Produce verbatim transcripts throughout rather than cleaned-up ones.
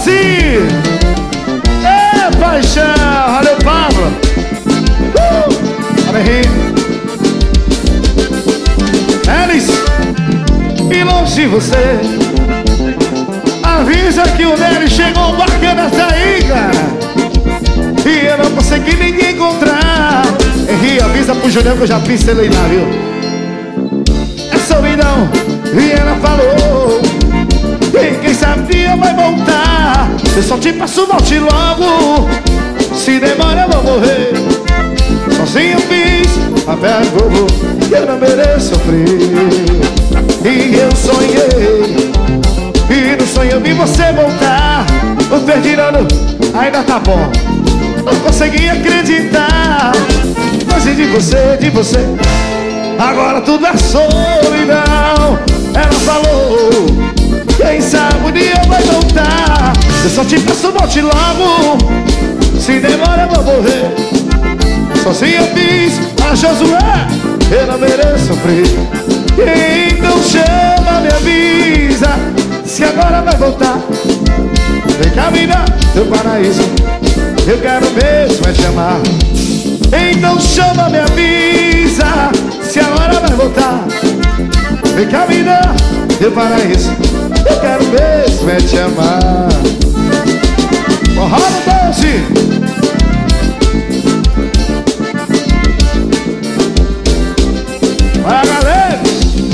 Josi! É paixão! Valeu, Pablo! Uh! Olha aí! Elis! E longe de você, avisa que o Nery chegou bacana, tá aí, cara. E eu não consegui ninguém encontrar. Henri, avisa pro Julião que eu já pincelei lá, viu? É solidão. E ela falou, e quem sabe dia vai voltar. Eu só te passo, volte logo. Se demora eu vou morrer. Sozinho fiz a vergonha, eu não mereço sofrer. E eu sonhei, e no sonho eu vi você voltar. O Ferdinando ainda tá bom, não consegui acreditar. Mas de você, de você, agora tudo é solidão. Ela falou, quem sabe um dia vai voltar. Eu só te peço, volte logo. Se demora eu vou morrer. Sozinho eu fiz a Josué, eu não mereço sofrer. Então chama, me avisa, se agora vai voltar. Vem cá, mina, teu paraíso, eu quero mesmo é te amar. Então chama, me avisa, se agora vai voltar. Vem cá, mina, teu paraíso, eu quero mesmo é te amar. Forró no doce. Vai, galera!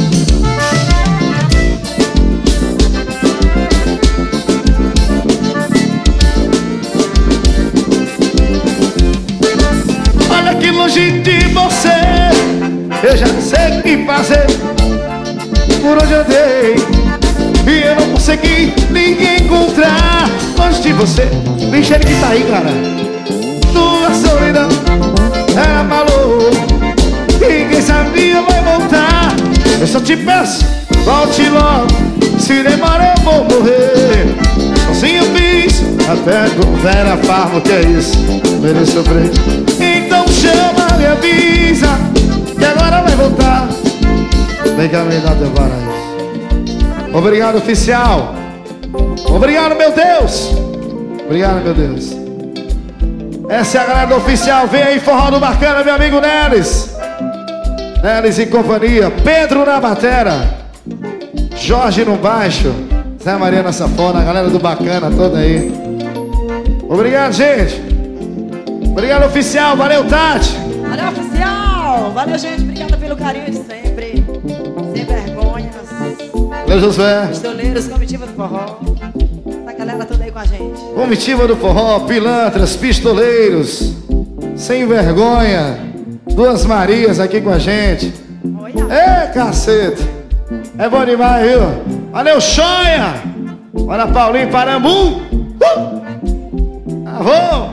Olha que longe de você, eu já sei o que fazer. Por onde andei e eu não consegui ninguém encontrar. Longe de você, bicho, ele que tá aí, cara. Tua solidão é maluco, e quem sabia vai voltar. Eu só te peço, volte logo. Se demora eu vou morrer. Sozinho fiz até com Vera Farmo, que é isso, mereço sofrer. Então chama, me avisa, que agora vai voltar. Vem cá, me dá teu paraíso. Obrigado, oficial. Obrigado, meu Deus. Obrigado, meu Deus. Essa é a galera do oficial. Vem aí, forró do bacana, meu amigo Neres. Neres e companhia. Pedro na batera, Jorge no baixo, Zé Maria na sanfona. A galera do bacana toda aí. Obrigado, gente. Obrigado, oficial. Valeu, Tati. Valeu, oficial. Valeu, gente. Obrigada pelo carinho de sempre. Sem vergonhas. Valeu, Josué. Pistoleiros, comitiva do forró. Essa galera toda aí com a gente. Comitiva do forró, pilantras, pistoleiros, sem vergonha, Duas Marias aqui com a gente. Olha. Ê, cacete, é bom demais, viu? Valeu, Choia. Olha, Paulinho, Parambu. uh! Avô.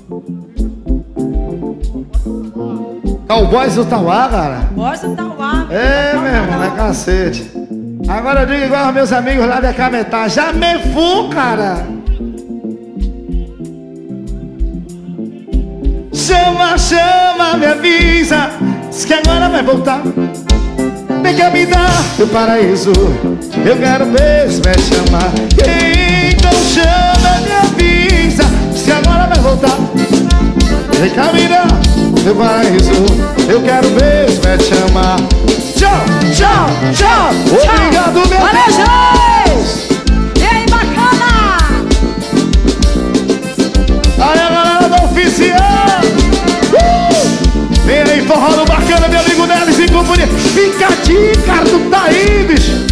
Cowboys do Tauá, cara. Boys do Tauá. É, meu irmão, é cacete. Agora eu digo igual aos meus amigos lá da Cametá. Já me fu, cara. Chama, chama, me avisa, diz que agora vai voltar. Vem cá me dar teu paraíso, eu quero mesmo é te amar. Então chama, me avisa, diz que agora vai voltar. Vem cá me dar teu paraíso, eu quero mesmo é te amar. Tchau, tchau, tchau. Obrigado, meu Valeu, Deus. gente. E aí, bacana. Aí a galera do oficial. uh! Vem aí, forró do bacana, meu amigo Neres e companhia. Fica aqui, cara, tu tá aí, bicho.